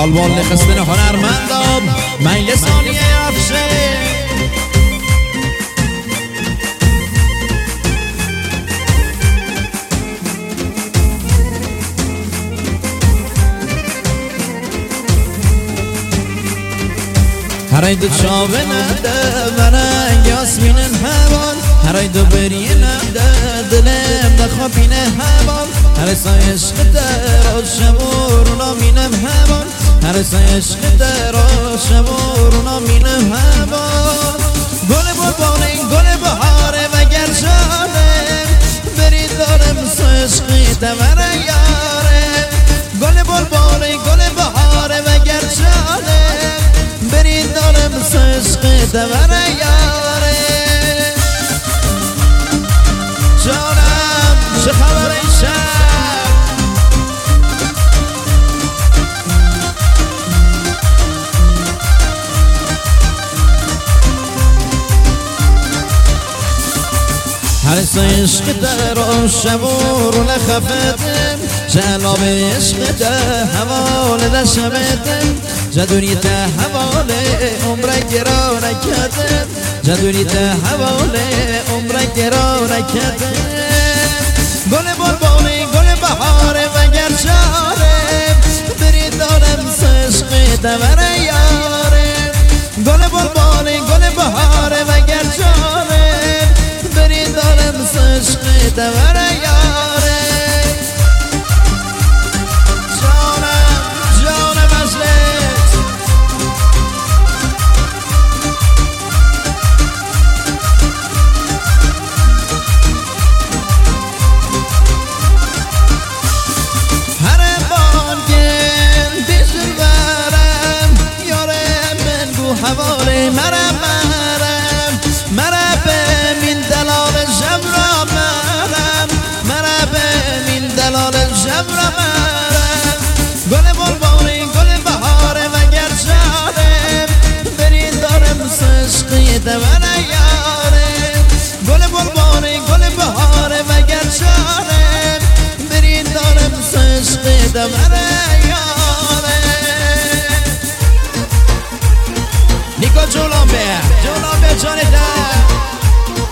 بالبال خستن هنرمندم من لسانی افشه هرای دو چاوه نده من یاسمینن هوان هرای دو بری نده دلم دخوابین هوان هرای سای عشق در شمور مینم هوان هرای سای عشق در شمور مینم هوان گل بلبلی گل بهاره و گرشانه برید دارم سای عشقی دمره یاره گل بلبلی گل بهاره و گرشانه برید دارم عشق دمره یاره جانم چه خبر این شب حرس عشق در شمور لخفتم جلاب عشق در حوال دشمتم جدونی تا حواله عمر گرا نکردم جدونی تا حواله عمر گرا نکردم گل بلبلی گل بهاره و گرشاره برید دارم عشق دمره یاره گل بلبلی گل بهاره و گرشاره برید دارم عشق دمره یاره حواله مرم من دلال جبر مرم من دلال جبر گل بلبلی گل بهاره و گرشانه برید دارم عشقی دمره یاره گل بلبلی گل بهاره و گرشانه برید دارم عشقی دمره یاره نیکو جولان به جان